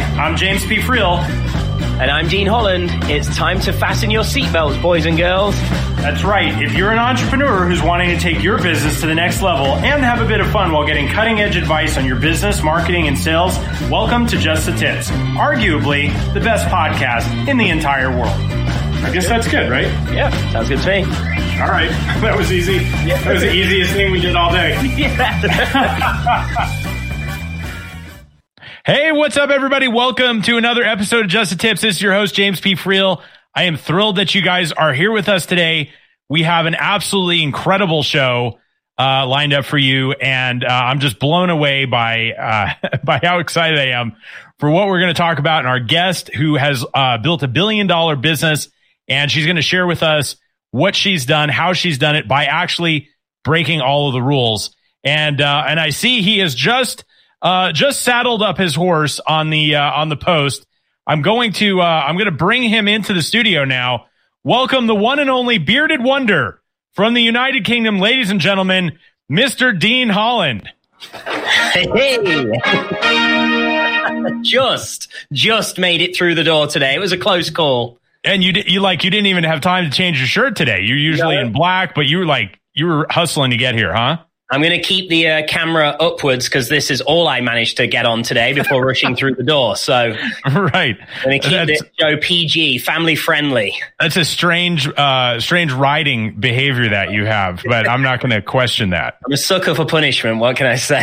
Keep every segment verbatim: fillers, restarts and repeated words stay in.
I'm James P. Friel. And I'm Dean Holland. It's time to fasten your seatbelts, boys and girls. That's right. If you're an entrepreneur who's wanting to take your business to the next level and have a bit of fun while getting cutting-edge advice on your business, marketing, and sales, welcome to Just the Tips, arguably the best podcast in the entire world. I guess that's good, right? Yeah, sounds good to me. All right. That was easy. Yeah. That was the easiest thing we did all day. Yeah. Hey, what's up, everybody? Welcome to another episode of Just the Tips. This is your host, James P. Friel. I am thrilled that you guys are here with us today. We have an absolutely incredible show uh, lined up for you, and uh, I'm just blown away by uh, by how excited I am for what we're going to talk about. And our guest, who has uh, built a billion dollar business, and she's going to share with us what she's done, how she's done it by actually breaking all of the rules. And uh, and I see he has just uh, just saddled up his horse on the uh, on the post. I'm going to uh, I'm going to bring him into the studio now. Welcome the one and only bearded wonder from the United Kingdom, ladies and gentlemen, Mister Dean Holland. Hey, just just made it through the door today. It was a close call. And you you like you didn't even have time to change your shirt today. You're usually no. in black, but you were like you were hustling to get here, huh? I'm going to keep the uh, camera upwards because this is all I managed to get on today before rushing through the door. So, right, I'm going to keep that's, this show P G, family friendly. That's a strange, uh, strange riding behavior that you have, but I'm not going to question that. I'm a sucker for punishment. What can I say?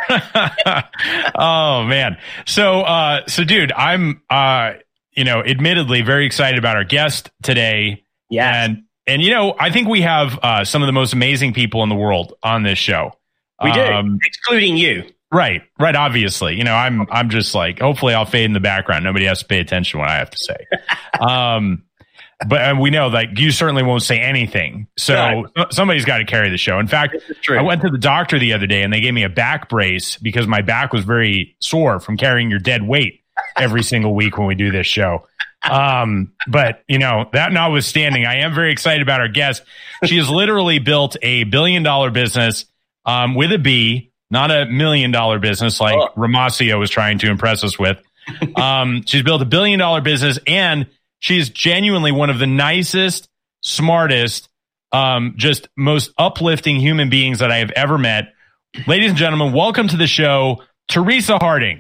Oh man, so, uh, so, dude, I'm, uh, you know, admittedly very excited about our guest today. Yeah, and. And, you know, I think we have uh, some of the most amazing people in the world on this show. We do, um, excluding you. Right, right, obviously. You know, I'm I'm just like, hopefully I'll fade in the background. Nobody has to pay attention to what I have to say. um, but uh, we know, like, you certainly won't say anything. So right. Somebody's got to carry the show. In fact, I went to the doctor the other day, and they gave me a back brace because my back was very sore from carrying your dead weight every single week when we do this show. Um, but you know, that notwithstanding, I am very excited about our guest. She has literally built a billion dollar business, um, with a B, not a million dollar business like oh. Ramasio was trying to impress us with. Um, she's built a billion dollar business, and she's genuinely one of the nicest, smartest, um, just most uplifting human beings that I have ever met. Ladies and gentlemen, welcome to the show, Teresa Harding.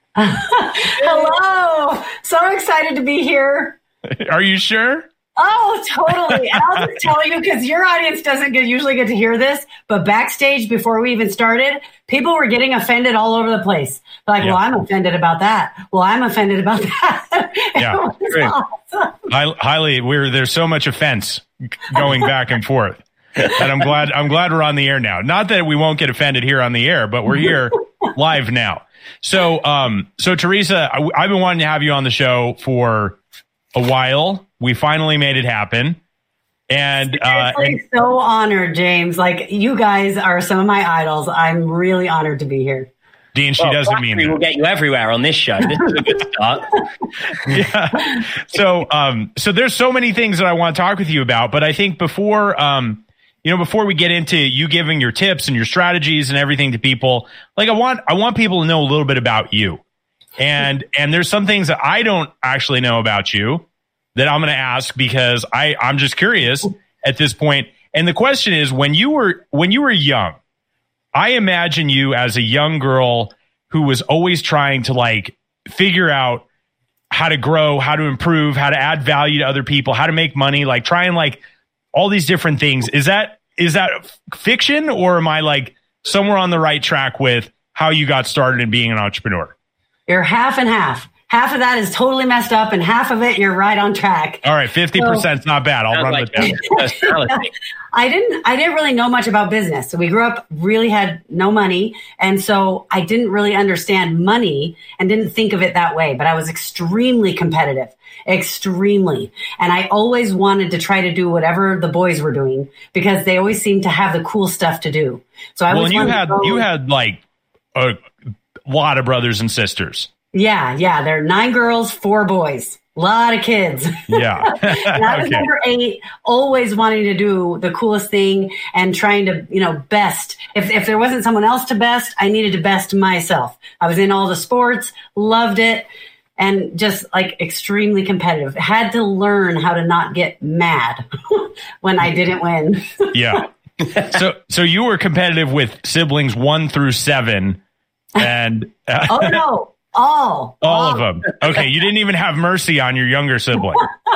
Hello. So excited to be here. Are you sure? Oh, totally. And I'll just tell you, because your audience doesn't get, usually get to hear this, but backstage before we even started, people were getting offended all over the place. Like, yeah. well, I'm offended about that. Well, I'm offended about that. Yeah, great. Awesome. I, highly, we're there's so much offense going back and forth, and I'm glad I'm glad we're on the air now. Not that we won't get offended here on the air, but we're here live now. So, um, so Teresa, I, I've been wanting to have you on the show for a while. We finally made it happen. And, uh, and so honored, James. Like, you guys are some of my idols. I'm really honored to be here. Dean, she well, doesn't mean that. We'll get you everywhere on this show. This is a good start. Yeah. So, um, so there's so many things that I want to talk with you about, but I think before, um, you know, before we get into you giving your tips and your strategies and everything to people, like I want, I want people to know a little bit about you. And, and there's some things that I don't actually know about you that I'm going to ask because I, I'm just curious at this point. And the question is, when you were, when you were young, I imagine you as a young girl who was always trying to like figure out how to grow, how to improve, how to add value to other people, how to make money, like try and like all these different things. Is that, Is that fiction, or am I like somewhere on the right track with how you got started in being an entrepreneur? You're half and half. Half of that is totally messed up, and half of it, you're right on track. All right, fifty percent is so, not bad. I'll run like with that. I didn't. I didn't really know much about business. So we grew up, really had no money, and so I didn't really understand money and didn't think of it that way. But I was extremely competitive, extremely, and I always wanted to try to do whatever the boys were doing because they always seemed to have the cool stuff to do. So I well, was. Well, you had you had like a lot of brothers and sisters. Yeah, yeah. There are nine girls, four boys. A lot of kids. Yeah. And I was okay. number eight, always wanting to do the coolest thing and trying to, you know, best. If if there wasn't someone else to best, I needed to best myself. I was in all the sports, loved it. and just like extremely competitive. Had to learn how to not get mad when I didn't win. Yeah. So, so you were competitive with siblings one through seven, and uh, oh no, all, all, all of them. Okay, you didn't even have mercy on your younger sibling.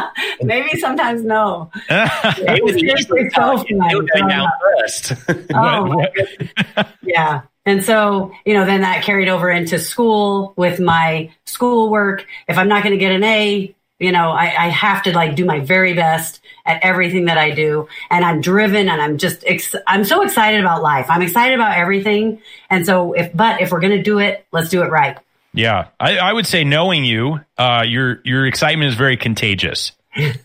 Maybe sometimes no. It was usually so going down first. Oh, what, what? Yeah. And so, you know, then that carried over into school with my schoolwork. If I'm not going to get an A, you know, I, I have to like do my very best at everything that I do. And I'm driven and I'm just, ex- I'm so excited about life. I'm excited about everything. And so if, but if we're going to do it, let's do it right. Yeah. I, I would say knowing you, uh, your, your excitement is very contagious. it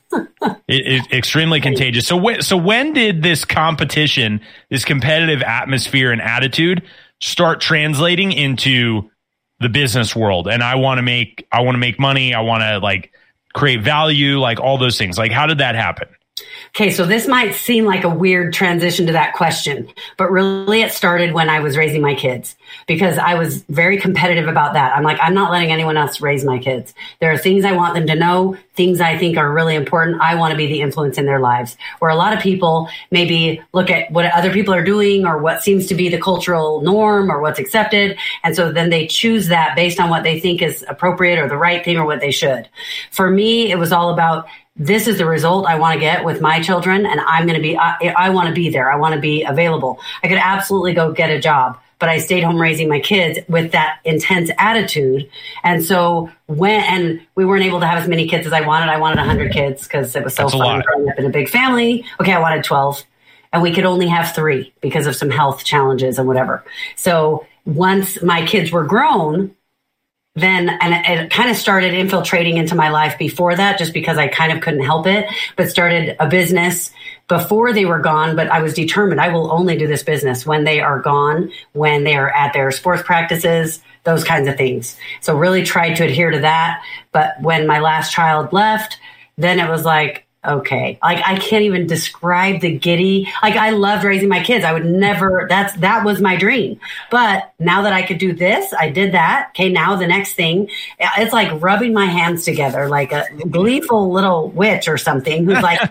is extremely contagious. So when, so when did this competition, this competitive atmosphere and attitude start translating into the business world? And I want to make, I want to make money. I want to like create value, like all those things. Like, how did that happen? Okay, so this might seem like a weird transition to that question, but really it started when I was raising my kids because I was very competitive about that. I'm like, I'm not letting anyone else raise my kids. There are things I want them to know, things I think are really important. I want to be the influence in their lives. Where a lot of people maybe look at what other people are doing or what seems to be the cultural norm or what's accepted. And so then they choose that based on what they think is appropriate or the right thing or what they should. For me, it was all about this is the result I want to get with my children, and I'm going to be, I, I want to be there. I want to be available. I could absolutely go get a job, but I stayed home raising my kids with that intense attitude. And so when, and we weren't able to have as many kids as I wanted. I wanted one hundred kids because it was so That's fun growing up in a big family. Okay, I wanted twelve, and we could only have three because of some health challenges and whatever. So once my kids were grown, then, and it, it kind of started infiltrating into my life before that, just because I kind of couldn't help it, but started a business before they were gone. But I was determined I will only do this business when they are gone, when they are at their sports practices, those kinds of things. So really tried to adhere to that. But when my last child left, then it was like, okay, like I can't even describe the giddy, like I loved raising my kids. I would never, that's, that was my dream. But now that I could do this, I did that. Okay. Now the next thing, it's like rubbing my hands together, like a gleeful little witch or something who's like,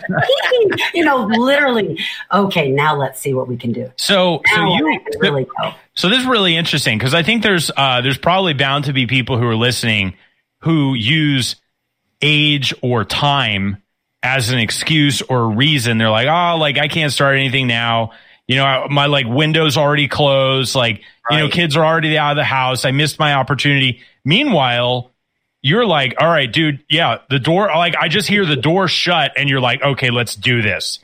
you know, literally, okay, now let's see what we can do. So, so now you, really go. So this is really interesting because I think there's, uh, there's probably bound to be people who are listening who use age or time as an excuse or a reason. They're like, oh, like I can't start anything now. You know, my like window's already closed. Like, right. You know, kids are already out of the house. I missed my opportunity. Meanwhile, you're like, all right, dude. Yeah. The door, like I just hear the door shut and you're like, okay, let's do this.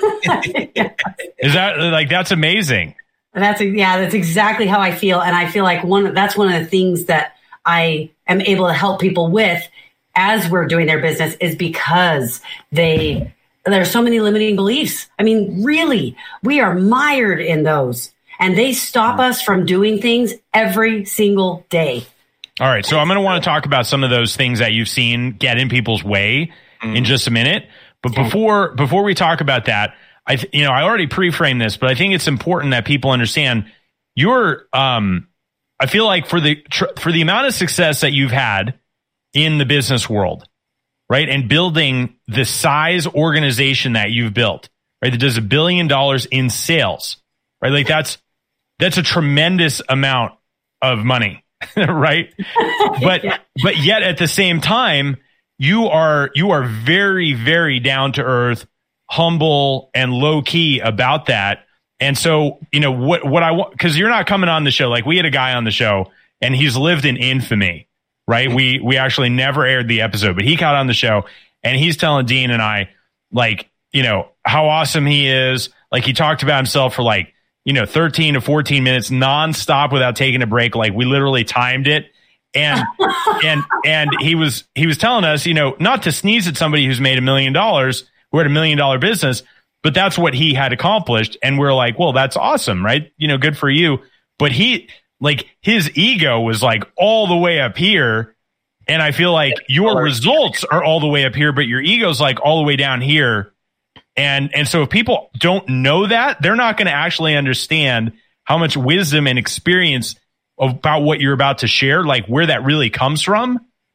Is that like, that's amazing. That's, yeah, that's exactly how I feel. And I feel like one, that's one of the things that I am able to help people with as we're doing their business is because they, there's so many limiting beliefs. I mean, really, we are mired in those and they stop us from doing things every single day. All right. So I'm going to want to talk about some of those things that you've seen get in people's way mm. in just a minute. But okay. before, before we talk about that, I, th- you know, I already pre-framed this, but I think it's important that people understand your, um, I feel like for the, tr- for the amount of success that you've had in the business world, right? And building the size organization that you've built, right? That does a billion dollars in sales, right? Like that's, that's a tremendous amount of money, right? But, yeah. but yet at the same time, you are, you are very, very down to earth, humble and low key about that. And so, you know, what, what I want, cause you're not coming on the show. Like we had a guy on the show and he's lived in infamy. Right. We we actually never aired the episode, but he got on the show and he's telling Dean and I, like, you know, how awesome he is. Like he talked about himself for like, you know, thirteen to fourteen minutes nonstop without taking a break. Like we literally timed it. And and and he was he was telling us, you know, not to sneeze at somebody who's made a million dollars, who had a million dollar business, but that's what he had accomplished. And we're like, well, that's awesome. Right. You know, good for you. But he like his ego was like all the way up here. And I feel like your results are all the way up here, but your ego's like all the way down here. And, and so if people don't know that, they're not going to actually understand how much wisdom and experience about what you're about to share, like where that really comes from.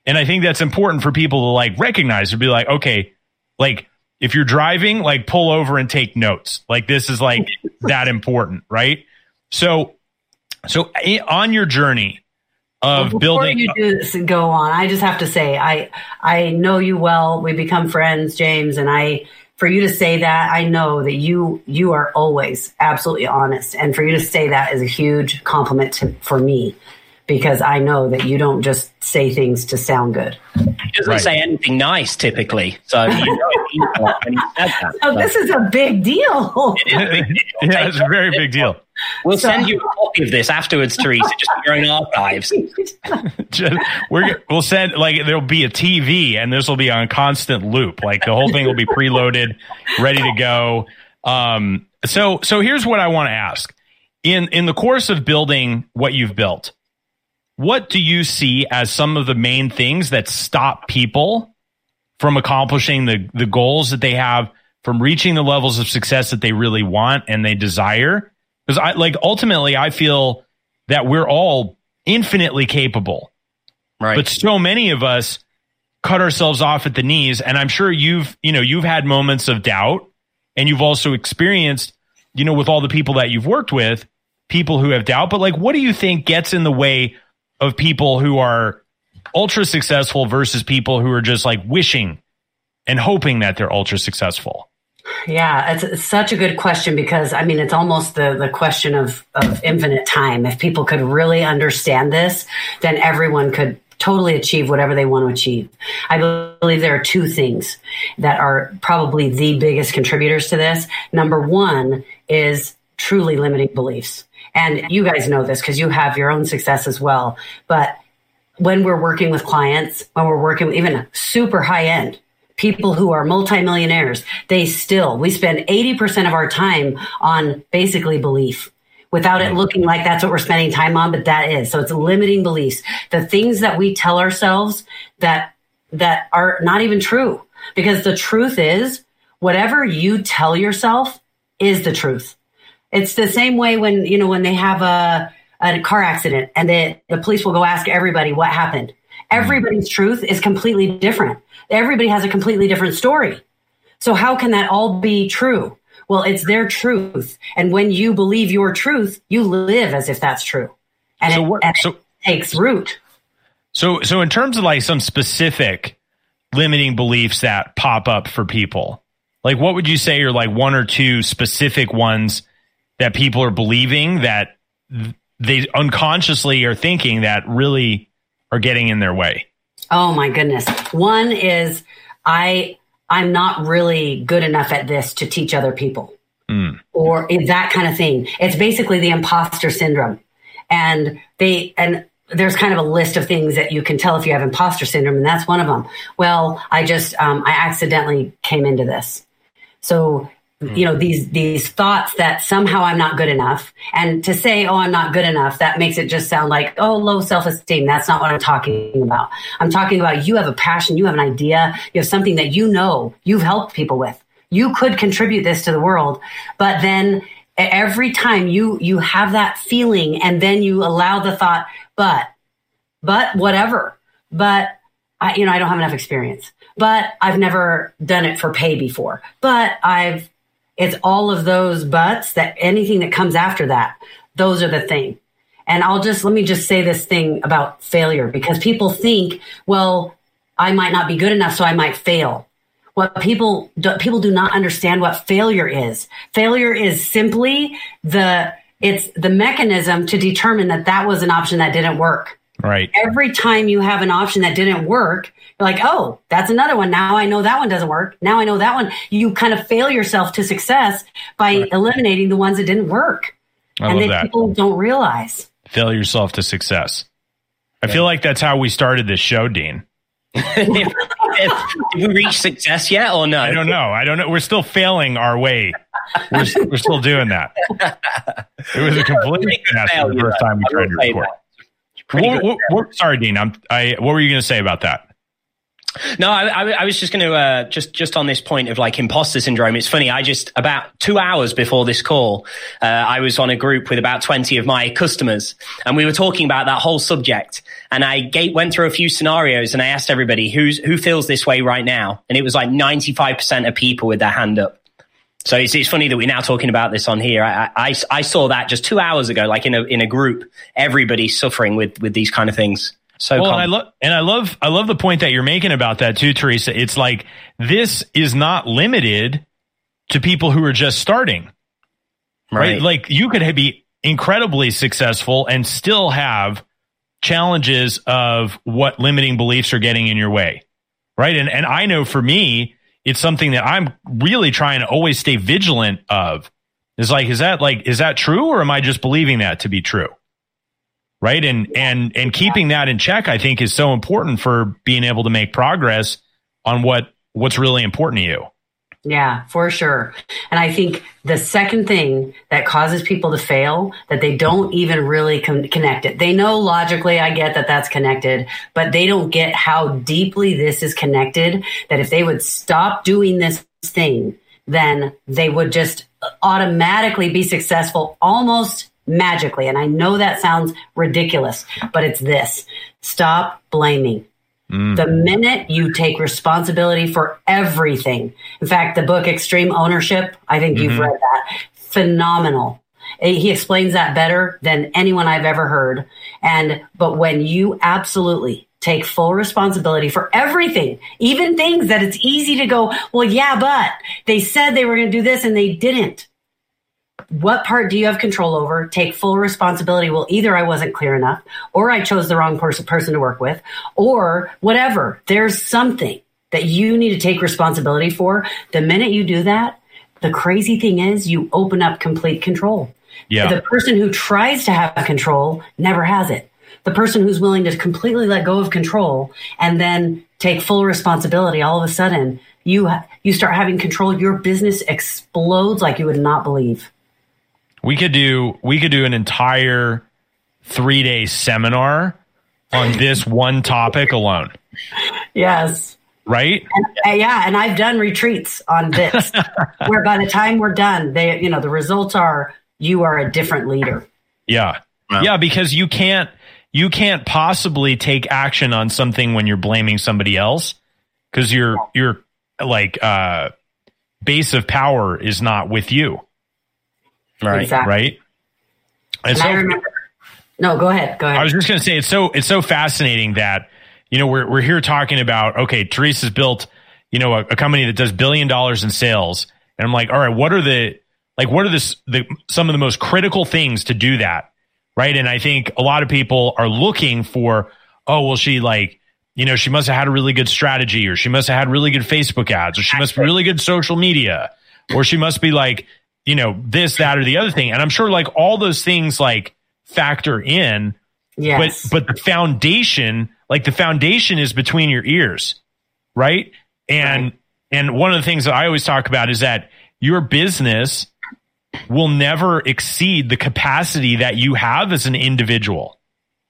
And I think that's important for people to like recognize, to be like, okay, like if you're driving, like pull over and take notes. Like this is like that important, right? So, so on your journey of well, building, before you do this and go on, I just have to say, I I know you well. We become friends, James, and I. For you to say that, I know that you you are always absolutely honest, and for you to say that is a huge compliment to, for me, because I know that you don't just say things to sound good. He doesn't right. say anything nice typically, so you know it when he said that. Oh, so. This is a big deal. It is a big deal. Yeah, it's a very big deal. We'll so, send you a copy of this afterwards, Teresa, just for your own archives. just, we're, we'll send, like, there'll be a T V, and this will be on constant loop. Like, the whole thing will be preloaded, ready to go. Um, so, so here's what I want to ask. In, in the course of building what you've built, what do you see as some of the main things that stop people from accomplishing the, the goals that they have, from reaching the levels of success that they really want and they desire? Because I like ultimately, I feel that we're all infinitely capable, right? But so many of us cut ourselves off at the knees. And I'm sure you've, you know, you've had moments of doubt, and you've also experienced, you know, with all the people that you've worked with, people who have doubt. But like, what do you think gets in the way of people who are ultra successful versus people who are just like wishing and hoping that they're ultra successful? Yeah, it's, it's such a good question, because I mean, it's almost the, the question of, of infinite time. If people could really understand this, then everyone could totally achieve whatever they want to achieve. I believe there are two things that are probably the biggest contributors to this. Number one is truly limiting beliefs. And you guys know this because you have your own success as well. But when we're working with clients, when we're working with even super high end, people who are multimillionaires, they still, we spend eighty percent of our time on basically belief without it looking like that's what we're spending time on, but that is. So it's limiting beliefs. The things that we tell ourselves that, that are not even true, because the truth is whatever you tell yourself is the truth. It's the same way when, you know, when they have a, a car accident and the, the police will go ask everybody what happened. Everybody's truth is completely different. Everybody has a completely different story. So how can that all be true? Well, it's their truth. And when you believe your truth, you live as if that's true. And, so it, what, and so, it takes root. So, so in terms of like some specific limiting beliefs that pop up for people, like what would you say are like one or two specific ones that people are believing that they unconsciously are thinking that really are getting in their way? Oh my goodness. One is I, I'm not really good enough at this to teach other people, mm. or that kind of thing. It's basically the imposter syndrome. And they, and there's kind of a list of things that you can tell if you have imposter syndrome. And that's one of them. Well, I just, um, I accidentally came into this. So, you know, these, these thoughts that somehow I'm not good enough, and to say, oh, I'm not good enough, that makes it just sound like, oh, low self-esteem. That's not what I'm talking about. I'm talking about you have a passion, you have an idea, you have something that you know you've helped people with. You could contribute this to the world, but then every time you, you have that feeling and then you allow the thought, but, but whatever, but I, you know, I don't have enough experience, but I've never done it for pay before, but I've, it's all of those buts, that anything that comes after that, those are the thing. And I'll just, let me just say this thing about failure, because people think, well, I might not be good enough, so I might fail. What people do, people do not understand what failure is. Failure is simply the, it's the mechanism to determine that that was an option that didn't work. Right. Every time you have an option that didn't work, you're like, oh, that's another one. Now I know that one doesn't work. Now I know that one. You kind of fail yourself to success by right. eliminating the ones that didn't work. I and love that, that people don't realize. Fail yourself to success. I yeah. feel like that's how we started this show, Dean. Did we reach success yet or no? I don't know. I don't know. We're still failing our way. We're, we're still doing that. It was a complete disaster the first time we tried to record. What, what, what, sorry, Dean. I'm, I, what were you going to say about that? No, I, I, I was just going to uh, just just on this point of like imposter syndrome. It's funny. I just about two hours before this call, uh, I was on a group with about twenty of my customers, and we were talking about that whole subject. And I gate, went through a few scenarios, and I asked everybody who's who feels this way right now, and it was like ninety-five percent of people with their hand up. So it's, it's funny that we're now talking about this on here. I, I, I saw that just two hours ago, like in a in a group, everybody suffering with with these kind of things. So well, and I love and I love I love the point that you're making about that too, Teresa. It's like this is not limited to people who are just starting, right? right? Like you could be incredibly successful and still have challenges of what limiting beliefs are getting in your way, right? And and I know for me, it's something that I'm really trying to always stay vigilant of. Is like, is that like is that true, or am I just believing that to be true? Right. And, and, and keeping that in check, I think, is so important for being able to make progress on what, what's really important to you. Yeah, for sure. And I think the second thing that causes people to fail, that they don't even really con- connect it. They know logically, I get that that's connected, but they don't get how deeply this is connected, that if they would stop doing this thing, then they would just automatically be successful almost magically. And I know that sounds ridiculous, but it's this. Stop blaming. Mm. The minute you take responsibility for everything. In fact, the book Extreme Ownership, I think mm-hmm. you've read that. Phenomenal. He explains that better than anyone I've ever heard. And, but when you absolutely take full responsibility for everything, even things that it's easy to go, well, yeah, but they said they were going to do this and they didn't. What part do you have control over? Take full responsibility. Well, either I wasn't clear enough, or I chose the wrong person, person to work with, or whatever. There's something that you need to take responsibility for. The minute you do that, the crazy thing is you open up complete control. Yeah. The person who tries to have control never has it. The person who's willing to completely let go of control and then take full responsibility, all of a sudden you you start having control. Your business explodes like you would not believe. We could do we could do an entire three day seminar on this one topic alone. Yes. Right? And, uh, yeah, and I've done retreats on this, where by the time we're done, they you know the results are you are a different leader. Yeah, wow. yeah, because you can't you can't possibly take action on something when you're blaming somebody else, because your your like uh, base of power is not with you. Right. Exactly. Right. And, and so, I remember. No, go ahead. Go ahead. I was just going to say it's so it's so fascinating that, you know, we're we're here talking about, okay, Teresa's built, you know, a, a company that does billion dollars in sales, and I'm like, all right, what are the like what are this the some of the most critical things to do that, right? And I think a lot of people are looking for, oh, well, she like, you know, she must have had a really good strategy, or she must have had really good Facebook ads, or she must be really good social media, or she must be like, you know, this, that, or the other thing. And I'm sure like all those things like factor in, yes. but, but the foundation, like the foundation is between your ears. Right. And, right. and one of the things that I always talk about is that your business will never exceed the capacity that you have as an individual.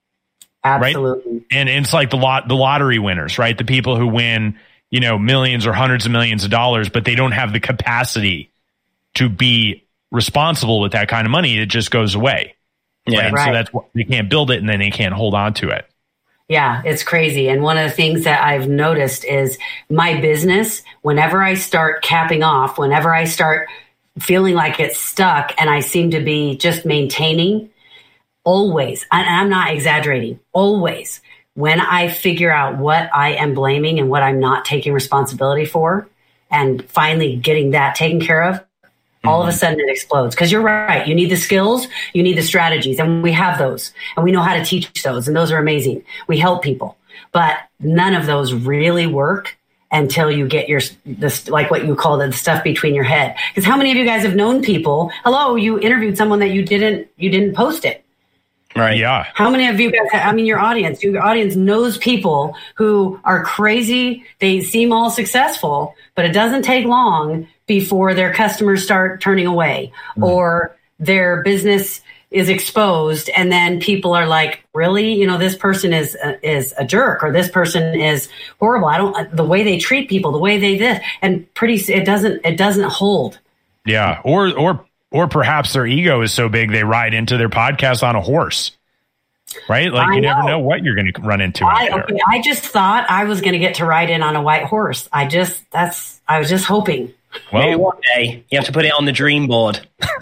Absolutely. Right? And, and it's like the lot, the lottery winners, right? The people who win, you know, millions or hundreds of millions of dollars, but they don't have the capacity to be responsible with that kind of money. It just goes away. Yeah. Right? Right. So that's why they can't build it, and then they can't hold on to it. Yeah, it's crazy. And one of the things that I've noticed is my business, whenever I start capping off, whenever I start feeling like it's stuck and I seem to be just maintaining, always, and I'm not exaggerating, always, when I figure out what I am blaming and what I'm not taking responsibility for, and finally getting that taken care of, all of a sudden it explodes. Because you're right. You need the skills, you need the strategies, and we have those, and we know how to teach those, and those are amazing. We help people, but none of those really work until you get your, this, like what you call the stuff between your head. Because how many of you guys have known people? Hello, you interviewed someone that you didn't, you didn't post it. Right. Yeah. How many of you guys, I mean, your audience, your audience knows people who are crazy. They seem all successful, but it doesn't take long before their customers start turning away, mm. or their business is exposed, and then people are like, really, you know, this person is a, is a jerk, or this person is horrible. I don't, the way they treat people, the way they this, and pretty, it doesn't, it doesn't hold. Yeah. Or, or, or perhaps their ego is so big they ride into their podcast on a horse, right? Like I you know. never know what you're going to run into. I, okay, I just thought I was going to get to ride in on a white horse. I just, that's, I was just hoping. Well, maybe one day you have to put it on the dream board.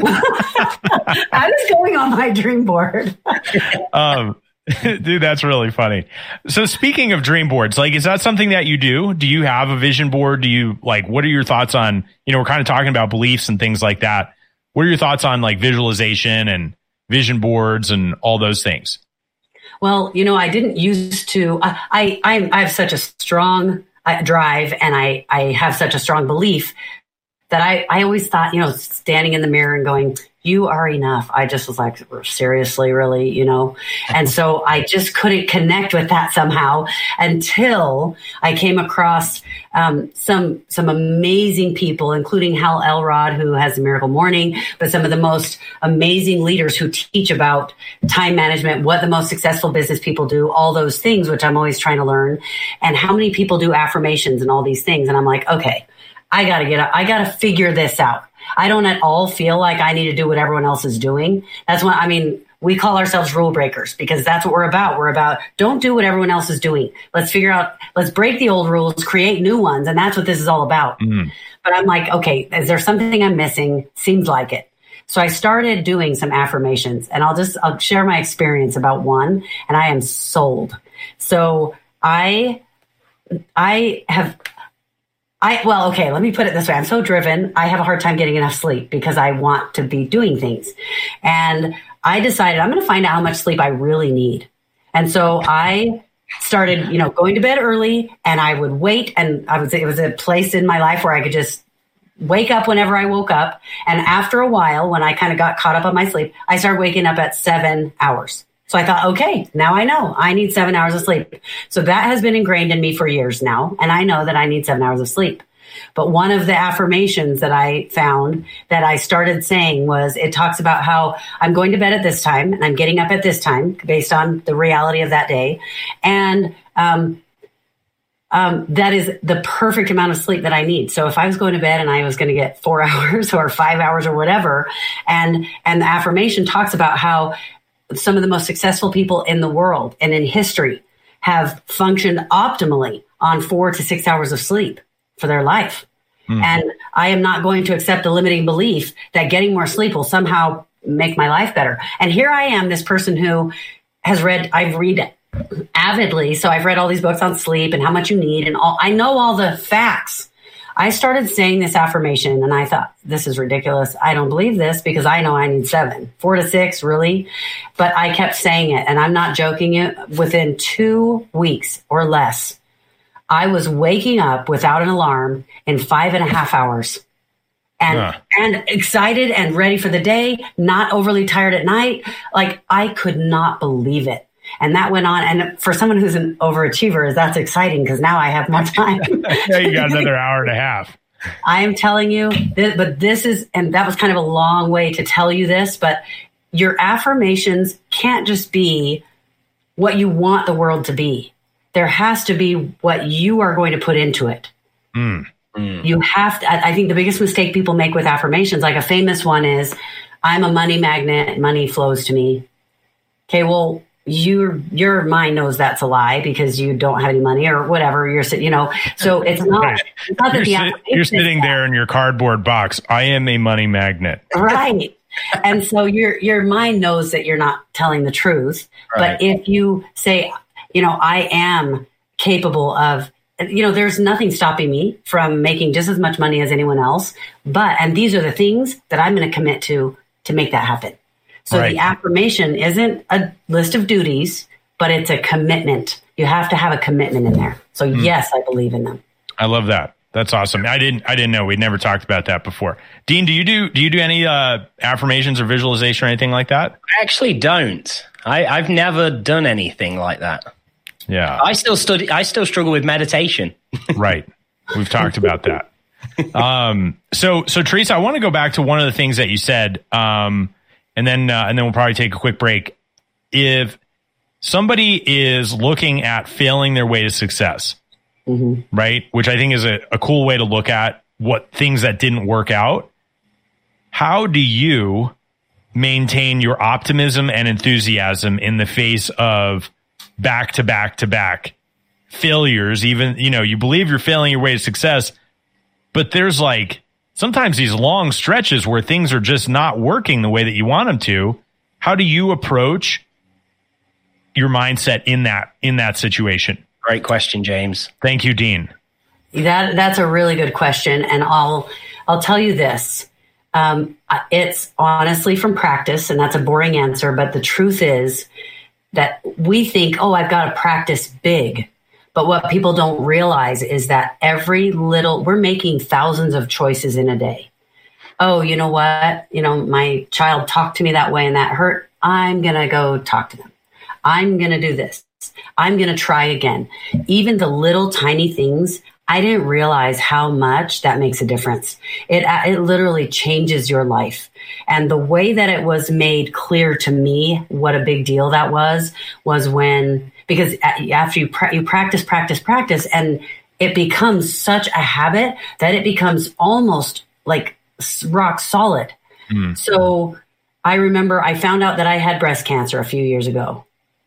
I was going on my dream board. um, dude, that's really funny. So speaking of dream boards, like, is that something that you do? Do you have a vision board? Do you like, what are your thoughts on, you know, we're kind of talking about beliefs and things like that. What are your thoughts on like visualization and vision boards and all those things? Well, you know, I didn't used to, I, I, I'm, I have such a strong uh, drive, and I, I have such a strong belief that I, I always thought, you know, standing in the mirror and going, you are enough. I just was like, seriously, really, you know? And so I just couldn't connect with that somehow until I came across um, some some amazing people, including Hal Elrod, who has the Miracle Morning, but some of the most amazing leaders who teach about time management, what the most successful business people do, all those things, which I'm always trying to learn, and how many people do affirmations and all these things. And I'm like, okay, I got to get up. I got to figure this out. I don't at all feel like I need to do what everyone else is doing. That's what, I mean, we call ourselves rule breakers because that's what we're about. We're about, don't do what everyone else is doing. Let's figure out, let's break the old rules, create new ones. And that's what this is all about. Mm. But I'm like, okay, is there something I'm missing? Seems like it. So I started doing some affirmations, and I'll just, I'll share my experience about one, and I am sold. So I, I have, I, well, okay, let me put it this way. I'm so driven. I have a hard time getting enough sleep because I want to be doing things. And I decided I'm going to find out how much sleep I really need. And so I started, you know, going to bed early, and I would wait. And I would say it was a place in my life where I could just wake up whenever I woke up. And after a while, when I kind of got caught up on my sleep, I started waking up at seven hours. So I thought, okay, now I know I need seven hours of sleep. So that has been ingrained in me for years now. And I know that I need seven hours of sleep. But one of the affirmations that I found that I started saying was, it talks about how I'm going to bed at this time and I'm getting up at this time based on the reality of that day. And, um, um, that is the perfect amount of sleep that I need. So if I was going to bed and I was going to get four hours or five hours or whatever, and, and the affirmation talks about how some of the most successful people in the world and in history have functioned optimally on four to six hours of sleep for their life. Mm. And I am not going to accept the limiting belief that getting more sleep will somehow make my life better. And here I am, this person who has read, I've read avidly. So I've read all these books on sleep and how much you need and all, I know all the facts. I started saying this affirmation and I thought, this is ridiculous. I don't believe this because I know I need seven, four to six, really. But I kept saying it, and I'm not joking you. Within two weeks or less, I was waking up without an alarm in five and a half hours and, yeah. and excited and ready for the day, not overly tired at night. Like, I could not believe it. And that went on. And for someone who's an overachiever, that's exciting because now I have more time. Yeah, you got another hour and a half. I am telling you, this, but this is, and that was kind of a long way to tell you this, but your affirmations can't just be what you want the world to be. There has to be what you are going to put into it. Mm. Mm. You have to, I think the biggest mistake people make with affirmations, like a famous one is, I'm a money magnet, money flows to me. Okay, well, your your mind knows that's a lie because you don't have any money or whatever. You're you know, so it's not. Right. It's not that you're, the sit, you're sitting there in your cardboard box. I am a money magnet, right? And so your your mind knows that you're not telling the truth. Right. But if you say, you know, I am capable of, you know, there's nothing stopping me from making just as much money as anyone else. But and these are the things that I'm going to commit to to make that happen. So right. The affirmation isn't a list of duties, but it's a commitment. You have to have a commitment in there. So mm. yes, I believe in them. I love that. That's awesome. I didn't, I didn't know. We'd never talked about that before. Dean, do you do, do you do any uh, affirmations or visualization or anything like that? I actually don't. I, I've never done anything like that. Yeah. I still study, I still struggle with meditation. Right. We've talked about that. Um, so, so Teresa, I want to go back to one of the things that you said, um, and then uh, and then we'll probably take a quick break. If somebody is looking at failing their way to success, mm-hmm. right, which I think is a, a cool way to look at what things that didn't work out, how do you maintain your optimism and enthusiasm in the face of back to back to back failures? Even, you know, you believe you're failing your way to success, but there's like sometimes these long stretches where things are just not working the way that you want them to. How do you approach your mindset in that, in that situation? Great question, James. Thank you, Dean. That that's a really good question. And I'll, I'll tell you this. Um, it's honestly from practice, and that's a boring answer, but the truth is that we think, oh, I've got to practice big. But what people don't realize is that every little, we're making thousands of choices in a day. Oh, you know what? You know, my child talked to me that way and that hurt. I'm going to go talk to them. I'm going to do this. I'm going to try again. Even the little tiny things, I didn't realize how much that makes a difference. It it literally changes your life. And the way that it was made clear to me what a big deal that was, was when, because after you, pra- you practice, practice, practice, and it becomes such a habit that it becomes almost like rock solid. Mm. So I remember I found out that I had breast cancer a few years ago.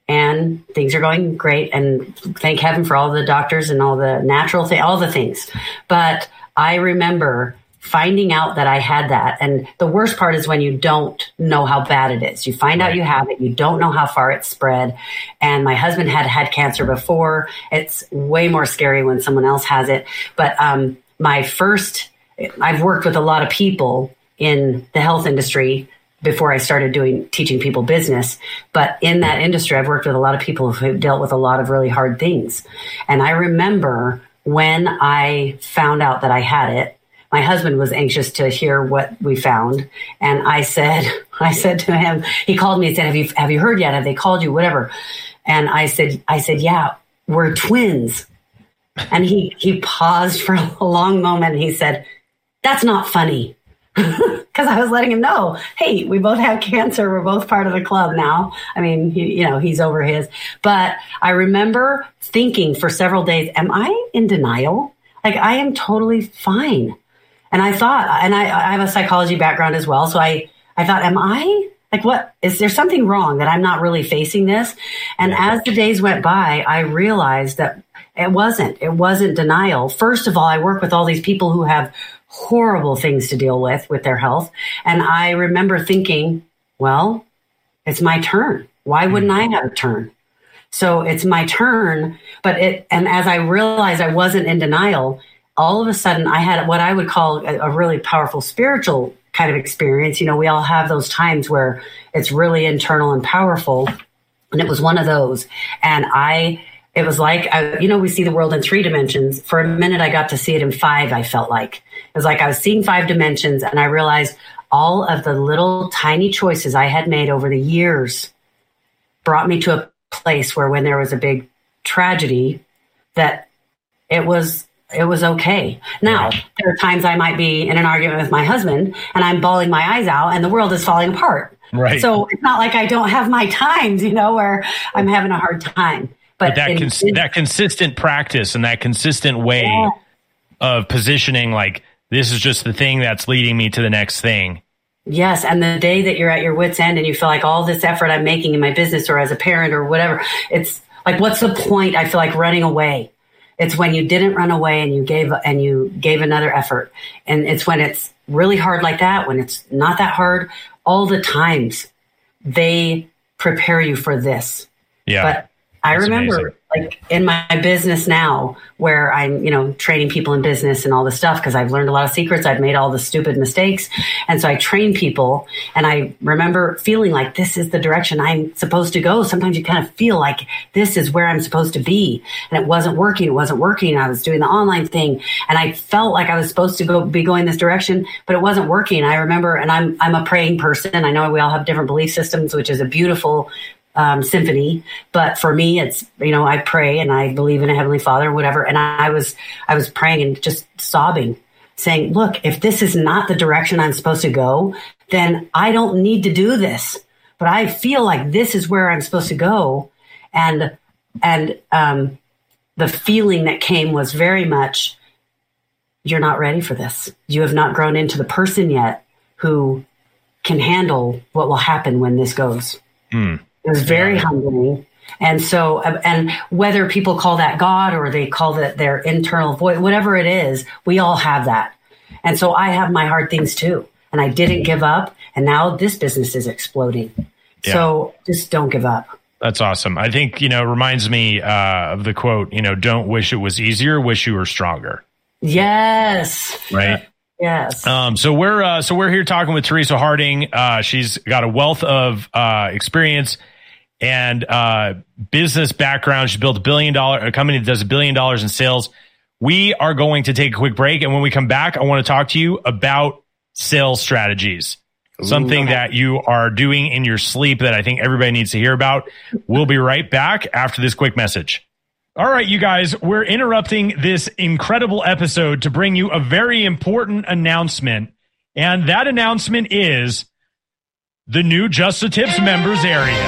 And things are going great. And thank heaven for all the doctors and all the natural things, all the things. But I remember finding out that I had that. And the worst part is when you don't know how bad it is. You find out you have it. You don't know how far it's spread. And my husband had had cancer before. It's way more scary when someone else has it. But um, my first, I've worked with a lot of people in the health industry before I started doing teaching people business. But in that industry, I've worked with a lot of people who dealt with a lot of really hard things. And I remember when I found out that I had it, my husband was anxious to hear what we found. And I said, I said to him, he called me and said, have you, have you heard yet? Have they called you? Whatever. And I said, I said, yeah, we're twins. And he, he paused for a long moment and he said, that's not funny. Because I was letting him know, hey, we both have cancer. We're both part of the club now. I mean, he, you know, he's over his. But I remember thinking for several days, am I in denial? Like, I am totally fine. And I thought, and I, I have a psychology background as well. So I, I thought, am I, like, what, is there something wrong that I'm not really facing this? And as the days went by, I realized that it wasn't. It wasn't denial. First of all, I work with all these people who have horrible things to deal with, with their health. And I remember thinking, well, it's my turn. Why wouldn't I have a turn? So it's my turn. But it, and as I realized I wasn't in denial, all of a sudden I had what I would call a, a really powerful spiritual kind of experience. You know, we all have those times where it's really internal and powerful. And it was one of those. And I, it was like, I, you know, we see the world in three dimensions. For a minute, I got to see it in five, I felt like. It was like I was seeing five dimensions, and I realized all of the little tiny choices I had made over the years brought me to a place where when there was a big tragedy, that it was it was okay. Now, there are times I might be in an argument with my husband, and I'm bawling my eyes out, and the world is falling apart. Right. So it's not like I don't have my times, you know, where I'm having a hard time. But, but that in, cons- in, that consistent practice and that consistent way yeah. of positioning, like, this is just the thing that's leading me to the next thing. Yes. And the day that you're at your wit's end and you feel like all this effort I'm making in my business or as a parent or whatever, it's like, what's the point? I feel like running away. It's when you didn't run away and you gave and you gave another effort. And it's when it's really hard like that, when it's not that hard, all the times they prepare you for this. Yeah. But I That's remember amazing. Like in my business now where I'm, you know, training people in business and all this stuff because I've learned a lot of secrets. I've made all the stupid mistakes. And so I train people and I remember feeling like this is the direction I'm supposed to go. Sometimes you kind of feel like this is where I'm supposed to be. And it wasn't working. It wasn't working. I was doing the online thing and I felt like I was supposed to go be going this direction, but it wasn't working. I remember, and I'm, I'm a praying person. I know we all have different belief systems, which is a beautiful Um, symphony. But for me, it's, you know, I pray and I believe in a Heavenly Father, whatever. And I was, I was praying and just sobbing, saying, look, if this is not the direction I'm supposed to go, then I don't need to do this. But I feel like this is where I'm supposed to go. And, and, um, the feeling that came was very much, you're not ready for this. You have not grown into the person yet who can handle what will happen when this goes. Mm. It was very yeah. humbling. And so, and whether people call that God or they call it their internal voice, whatever it is, we all have that. And so I have my hard things too. And I didn't give up. And now this business is exploding. Yeah. So just don't give up. That's awesome. I think, you know, it reminds me uh, of the quote, you know, don't wish it was easier, wish you were stronger. Yes. Right. Yes. Um, so we're, uh, so we're here talking with Teresa Harding. Uh, she's got a wealth of uh, experience and uh, business background. She built a billion dollar, a company that does a billion dollars in sales. We are going to take a quick break. And when we come back, I want to talk to you about sales strategies. Something Ooh. that you are doing in your sleep that I think everybody needs to hear about. We'll be right back after this quick message. All right, you guys, we're interrupting this incredible episode to bring you a very important announcement. And that announcement is the new Just the Tips members area.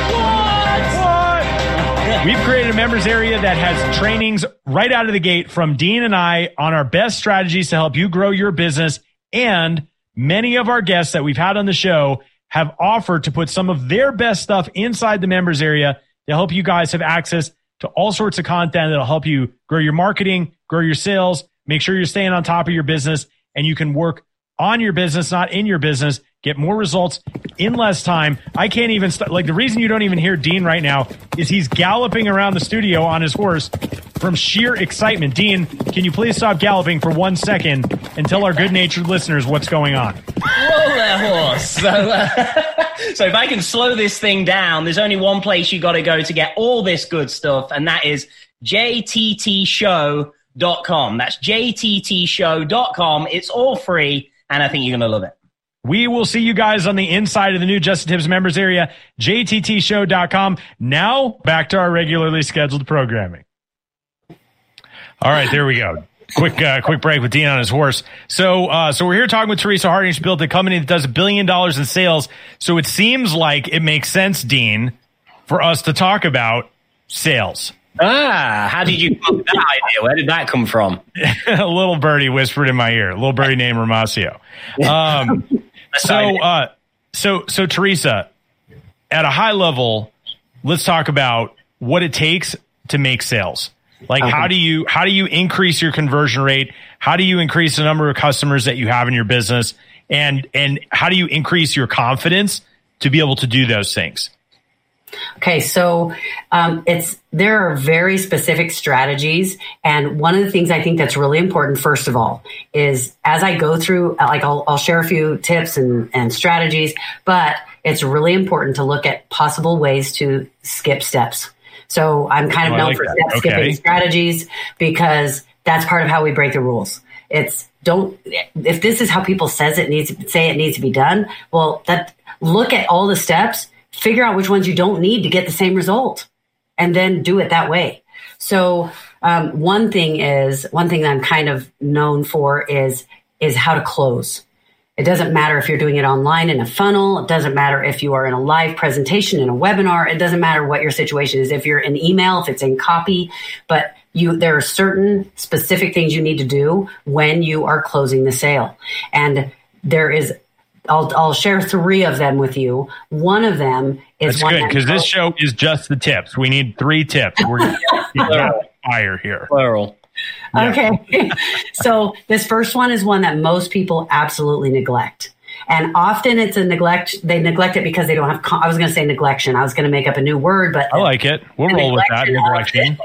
What? What? We've created a members area that has trainings right out of the gate from Dean and I on our best strategies to help you grow your business. And many of our guests that we've had on the show have offered to put some of their best stuff inside the members area to help you guys have access to all sorts of content that'll help you grow your marketing, grow your sales, make sure you're staying on top of your business, and you can work on your business, not in your business, get more results in less time. I can't even, st- like the reason you don't even hear Dean right now is he's galloping around the studio on his horse from sheer excitement. Dean, can you please stop galloping for one second and tell our good-natured listeners what's going on? Whoa there, horse. So, uh, so if I can slow this thing down, there's only one place you got to go to get all this good stuff, and that is J T T show dot com. That's J T T show dot com. It's all free, and I think you're going to love it. We will see you guys on the inside of the new Just the Tips members area, J T T show dot com. Now, back to our regularly scheduled programming. All right, there we go. Quick, uh, quick break with Dean on his horse. So, uh, so we're here talking with Teresa Harding. She built a company that does a billion dollars in sales. So it seems like it makes sense, Dean, for us to talk about sales. Ah, how did you come up with that idea? Where did that come from? A little birdie whispered in my ear. A little birdie named Ramasio. Um, so, uh, so, so Teresa, at a high level, let's talk about what it takes to make sales. Like, okay. how do you, how do you increase your conversion rate? How do you increase the number of customers that you have in your business? And, and how do you increase your confidence to be able to do those things? Okay, so um, it's there are very specific strategies, and one of the things I think that's really important, first of all, is as I go through, like I'll, I'll share a few tips and, and strategies, but it's really important to look at possible ways to skip steps. So I'm kind of oh, known like for that. step Okay. skipping strategies because that's part of how we break the rules. It's don't if this is how people says it needs say it needs to be done. Well, that look at all the steps. Figure out which ones you don't need to get the same result and then do it that way. So um, one thing is, one thing that I'm kind of known for is, is how to close. It doesn't matter if you're doing it online in a funnel. It doesn't matter if you are in a live presentation, in a webinar. It doesn't matter what your situation is. If you're in email, if it's in copy, but you, there are certain specific things you need to do when you are closing the sale. And there is I'll I'll share three of them with you. One of them is That's one good because this show is just the tips. We need three tips. We're not fire here. Plural. Yeah. Okay. So this first one is one that most people absolutely neglect. And often it's a neglect. They neglect it because they don't have, con- I was going to say neglection. I was going to make up a new word, but I like it. We'll roll with that. Neglection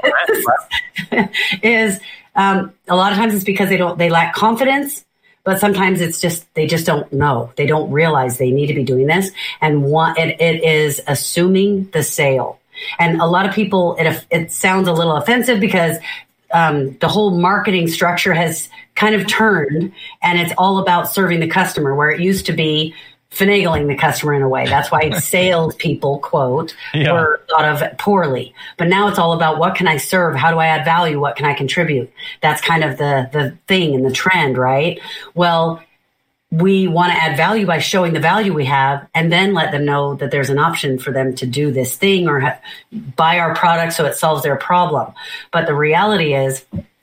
is um, a lot of times it's because they don't, they lack confidence. But sometimes it's just, they just don't know. They don't realize they need to be doing this. And one, it, it is assuming the sale. And a lot of people, it, it sounds a little offensive because um, the whole marketing structure has kind of turned and it's all about serving the customer, where it used to be finagling the customer in a way. That's why salespeople, quote, yeah. were thought of poorly. But now it's all about what can I serve? How do I add value? What can I contribute? That's kind of the, the thing and the trend, right? Well, we want to add value by showing the value we have and then let them know that there's an option for them to do this thing or ha- buy our product so it solves their problem. But the reality is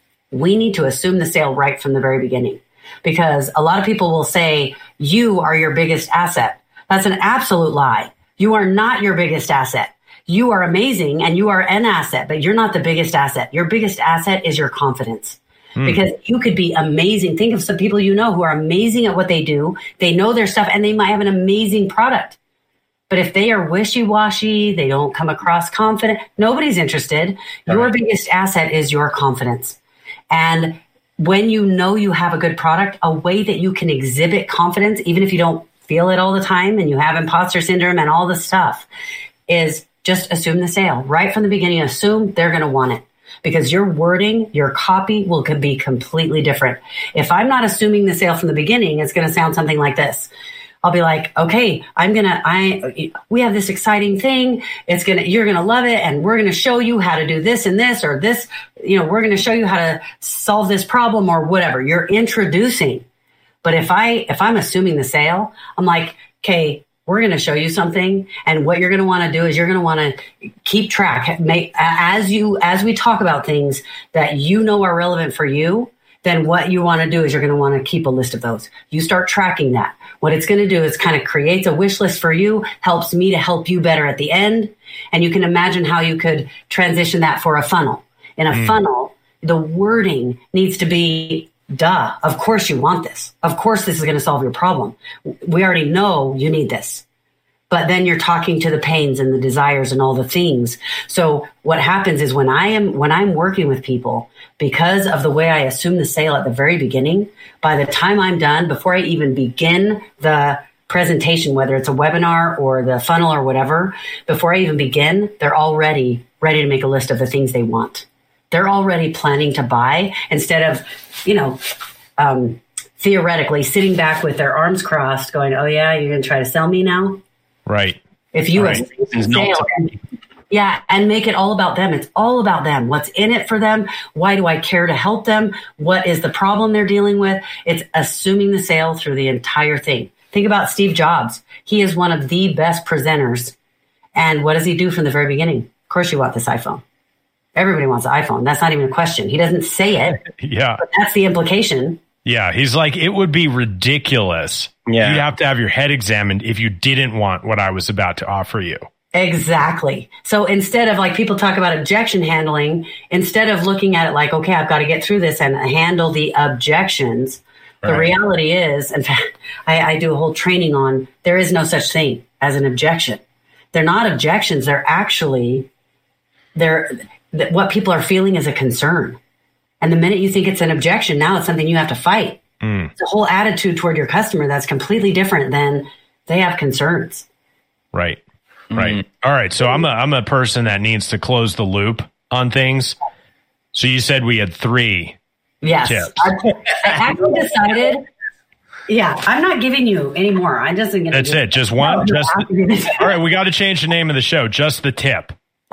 we need to assume the sale right from the very beginning, because a lot of people will say you are your biggest asset. That's an absolute lie. You are not your biggest asset. You are amazing and you are an asset, but you're not the biggest asset. Your biggest asset is your confidence. Because you could be amazing. Think of some people you know who are amazing at what they do. They know their stuff and they might have an amazing product. But if they are wishy-washy, they don't come across confident, nobody's interested. Your right. biggest asset is your confidence. And when you know you have a good product, a way that you can exhibit confidence, even if you don't feel it all the time and you have imposter syndrome and all this stuff, is just assume the sale. Right from the beginning, assume they're going to want it. Because your wording, your copy will be completely different. If I'm not assuming the sale from the beginning, it's going to sound something like this. I'll be like, okay, I'm going to, I, we have this exciting thing. It's going to, you're going to love it. And we're going to show you how to do this and this or this, you know, we're going to show you how to solve this problem or whatever. You're introducing. But if I, if I'm assuming the sale, I'm like, okay, we're going to show you something. And what you're going to want to do is you're going to want to keep track, make, as you, as we talk about things that you know are relevant for you, then what you want to do is you're going to want to keep a list of those. You start tracking that. What it's going to do is kind of creates a wish list for you, helps me to help you better at the end. And you can imagine how you could transition that for a funnel. In a mm. funnel, the wording needs to be, duh, of course you want this. Of course this is going to solve your problem. We already know you need this. But then you're talking to the pains and the desires and all the things. So what happens is when I am, when I'm working with people, because of the way I assume the sale at the very beginning, by the time I'm done, before I even begin the presentation, whether it's a webinar or the funnel or whatever, before I even begin, they're already ready to make a list of the things they want. They're already planning to buy instead of, you know, um, theoretically sitting back with their arms crossed going, oh yeah, you're going to try to sell me now? Right. If you right. sale, and, yeah, and make it all about them. It's all about them. What's in it for them? Why do I care to help them? What is the problem they're dealing with? It's assuming the sale through the entire thing. Think about Steve Jobs. He is one of the best presenters. And what does he do from the very beginning? Of course you want this iPhone. Everybody wants an iPhone. That's not even a question. He doesn't say it. Yeah. But that's the implication. Yeah. He's like, it would be ridiculous. Yeah. You'd have to have your head examined if you didn't want what I was about to offer you. Exactly. So instead of like people talk about objection handling, instead of looking at it like, okay, I've got to get through this and handle the objections, right. The reality is, in fact, I, I do a whole training on there is no such thing as an objection. They're not objections. They're actually, they're what people are feeling is a concern. And the minute you think it's an objection, now it's something you have to fight. Mm. It's a whole attitude toward your customer that's completely different than they have concerns. Right. Right. Mm-hmm. All right. So I'm a I'm a person that needs to close the loop on things. So you said we had three yes. tips. I actually decided. Yeah, I'm not giving you any more. I'm just going to. That's it. Just one. No, just all right. We got to change the name of the show. Just the tip.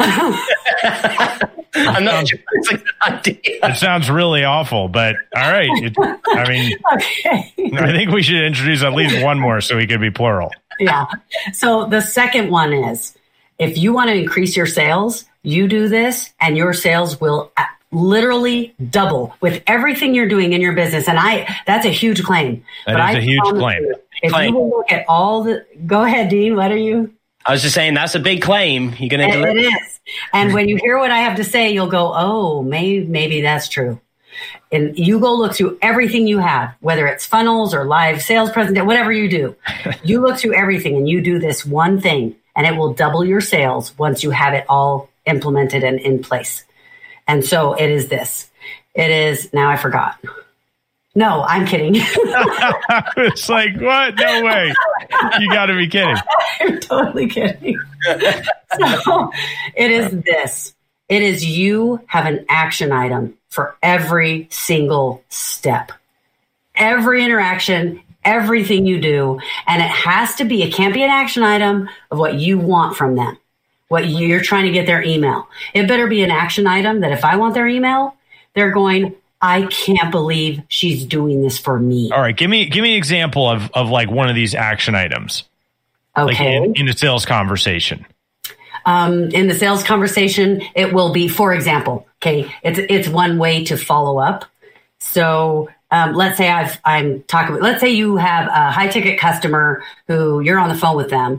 I'm not sure it's a good idea. It sounds really awful, but all right. It, I mean, okay. I think we should introduce at least one more so we could be plural. Yeah. So the second one is if you want to increase your sales, you do this and your sales will literally double with everything you're doing in your business. And I, that's a huge claim. That but is I a huge claim. You, if claim. you will look at all the, go ahead, Dean, what are you? I was just saying that's a big claim. You're going to deliver. It is. And when you hear what I have to say, you'll go, oh, maybe, maybe that's true. And you go look through everything you have, whether it's funnels or live sales presentation, whatever you do. You look through everything and you do this one thing and it will double your sales once you have it all implemented and in place. And so it is this. It is, now I forgot. No, I'm kidding. It's like, what? No way. You got to be kidding. I'm totally kidding. So it is this. It is you have an action item for every single step. Every interaction, everything you do. And it has to be, it can't be an action item of what you want from them, what you're trying to get their email. It better be an action item that if I want their email, they're going, I can't believe she's doing this for me. All right. Give me, give me an example of, of like one of these action items. Okay. Like in, in a sales conversation. Um, in the sales conversation, it will be, for example, okay, it's, it's one way to follow up. So, um, let's say I've, I'm talking, let's say you have a high ticket customer who you're on the phone with them,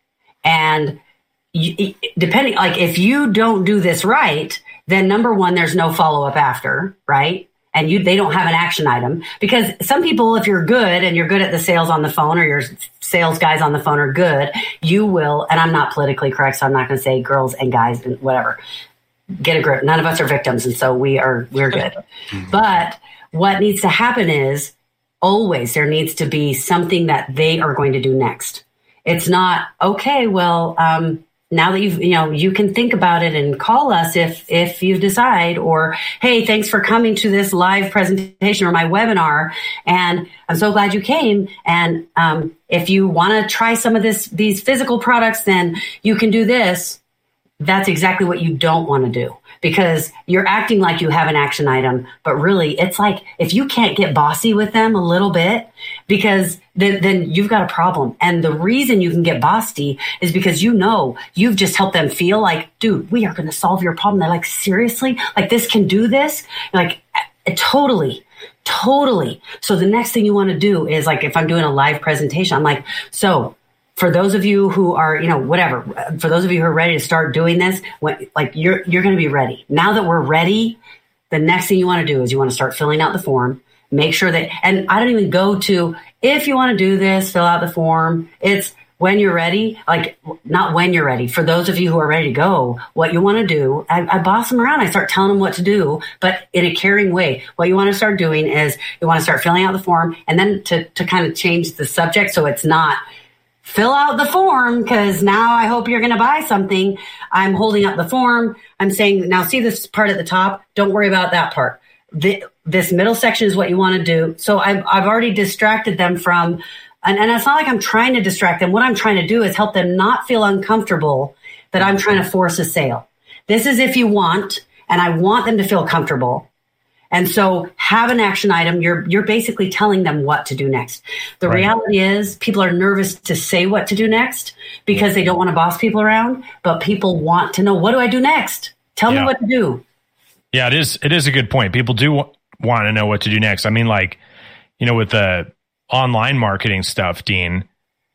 and you, depending, like if you don't do this right, then number one, there's no follow up after, right? And you, they don't have an action item, because some people, if you're good and you're good at the sales on the phone, or your sales guys on the phone are good, you will, and I'm not politically correct, so I'm not going to say girls and guys and whatever. Get a grip. None of us are victims. And so we are, we're good. But what needs to happen is always there needs to be something that they are going to do next. It's not, okay, well, um, now that you've, you know, you can think about it and call us if, if you decide, or, hey, thanks for coming to this live presentation or my webinar. And I'm so glad you came. And, um, if you want to try some of this, these physical products, then you can do this. That's exactly what you don't want to do, because you're acting like you have an action item, but really it's like, if you can't get bossy with them a little bit, because then, then you've got a problem. And the reason you can get bossy is because, you know, you've just helped them feel like, dude, we are going to solve your problem. They're like, seriously? Like, this can do this? You're like, totally, totally. So the next thing you want to do is, like, if I'm doing a live presentation, I'm like, so for those of you who are, you know, whatever, for those of you who are ready to start doing this, when, like, you're, you're going to be ready. Now that we're ready, the next thing you want to do is you want to start filling out the form. Make sure that, and I don't even go to, if you want to do this, fill out the form. It's when you're ready, like, not when you're ready. For those of you who are ready to go, what you want to do, I, I boss them around. I start telling them what to do, but in a caring way. What you want to start doing is you want to start filling out the form, and then to, to kind of change the subject so it's not, fill out the form, because now I hope you're going to buy something. I'm holding up the form. I'm saying, now see this part at the top? Don't worry about that part. The, this middle section is what you want to do. So I've, I've already distracted them from, and, and it's not like I'm trying to distract them. What I'm trying to do is help them not feel uncomfortable that I'm trying to force a sale. This is if you want, and I want them to feel comfortable. And so have an action item. You're, you're basically telling them what to do next. The right. reality is people are nervous to say what to do next because they don't want to boss people around, but people want to know, what do I do next? Tell yeah. me what to do. Yeah, it is. It is a good point. People do w- want to know what to do next. I mean, like, you know, with the online marketing stuff, Dean,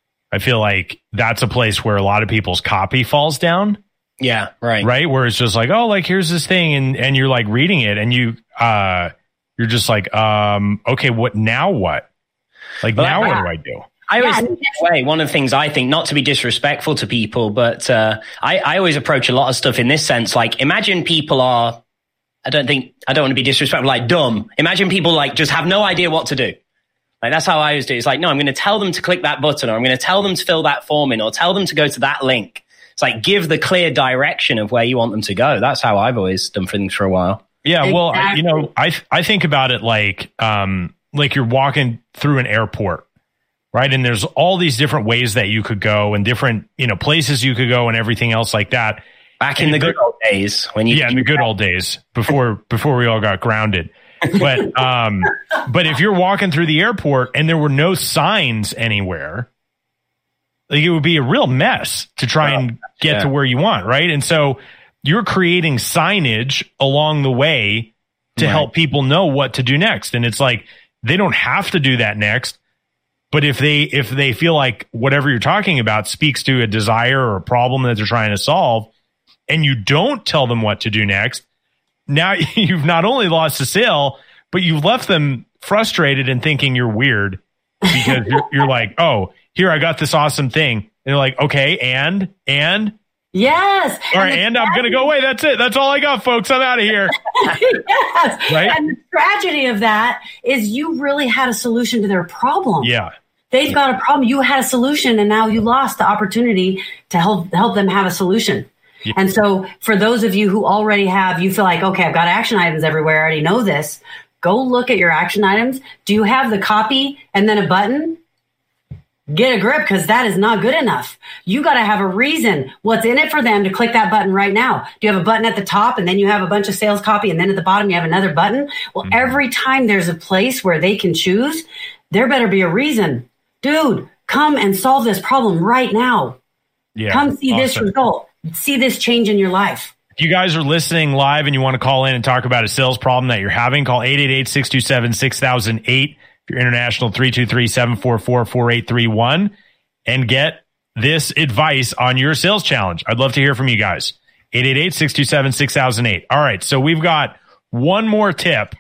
I feel like that's a place where a lot of people's copy falls down. Yeah, right. Right. Where it's just like, oh, like, here's this thing. And, and you're like reading it and you, uh, you're just like, um, okay, what now? What? Like, but now I, what do I do? I always, yeah. way, one of the things I think, not to be disrespectful to people, but uh, I, I always approach a lot of stuff in this sense. Like, imagine people are, I don't think, I don't want to be disrespectful, like dumb. Imagine people like just have no idea what to do. Like, that's how I always do it. It's like, no, I'm going to tell them to click that button, or I'm going to tell them to fill that form in, or tell them to go to that link. It's like, give the clear direction of where you want them to go. That's how I've always done things for a while. Yeah, well, exactly. you know, I I think about it like um, like you're walking through an airport, right? And there's all these different ways that you could go, and different, you know, places you could go, and everything else like that. Back in the good old days, when you yeah, in the good old days before before we all got grounded. But um, but if you're walking through the airport and there were no signs anywhere, like, it would be a real mess to try and get yeah. to where you want, right? And so you're creating signage along the way to right. help people know what to do next. And it's like, they don't have to do that next, but if they if they feel like whatever you're talking about speaks to a desire or a problem that they're trying to solve, and you don't tell them what to do next, now you've not only lost a sale, but you've left them frustrated and thinking you're weird, because you're, you're like, oh, here, I got this awesome thing. And they're like, okay, and, and? Yes. All right, and, and I'm going to go away. That's it. That's all I got, folks. I'm out of here. Yes. Right? And the tragedy of that is you really had a solution to their problem. Yeah. They've got a problem. You had a solution, and now you lost the opportunity to help help them have a solution. Yeah. And so for those of you who already have, you feel like, okay, I've got action items everywhere. I already know this. Go look at your action items. Do you have the copy and then a button? get a grip, because that is not good enough. You got to have a reason what's in it for them to click that button right now. Do you have a button at the top and then you have a bunch of sales copy and then at the bottom you have another button? Well, mm-hmm. every time there's a place where they can choose, there better be a reason. Dude, come and solve this problem right now. Yeah, come see awesome. this result. See this change in your life. If you guys are listening live and you want to call in and talk about a sales problem that you're having, call eight eight eight, six two seven, six thousand eight. If you're international, three two three, seven four four, four eight three one, and get this advice on your sales challenge. I'd love to hear from you guys. eight eight eight, six two seven, six thousand eight. All right, so we've got one more tip.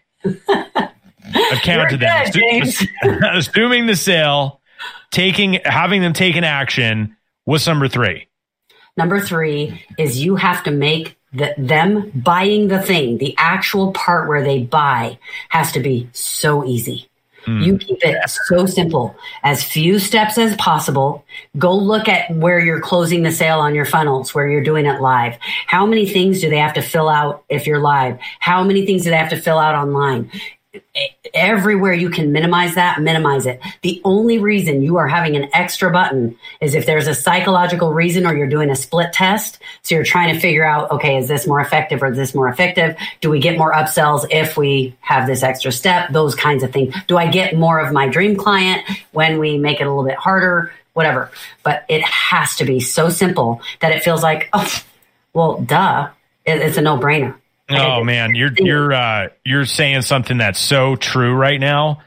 I've counted them. Good, Assuming the sale, taking, having them take an action. What's number three? Number three is you have to make the, them buying the thing, the actual part where they buy, has to be so easy. Mm. You keep it so simple, as few steps as possible. Go look at where you're closing the sale on your funnels, where you're doing it live. How many things do they have to fill out if you're live? How many things do they have to fill out online? Everywhere you can minimize that, minimize it. The only reason you are having an extra button is if there's a psychological reason, or you're doing a split test. So you're trying to figure out, okay, is this more effective or is this more effective? Do we get more upsells if we have this extra step? Those kinds of things. Do I get more of my dream client when we make it a little bit harder? Whatever. But it has to be so simple that it feels like, oh, well, duh, it's a no-brainer. Oh man, you're you're uh, you're saying something that's so true right now.